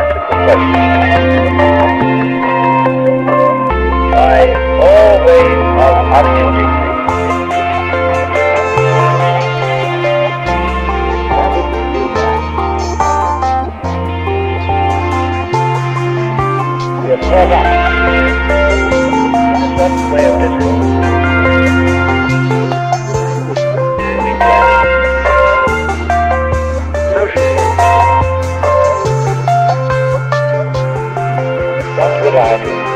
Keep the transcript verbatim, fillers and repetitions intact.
nonsensical questions. I always of objectivity. We are caught up in a certain way of discourse. We can socially. What would I do?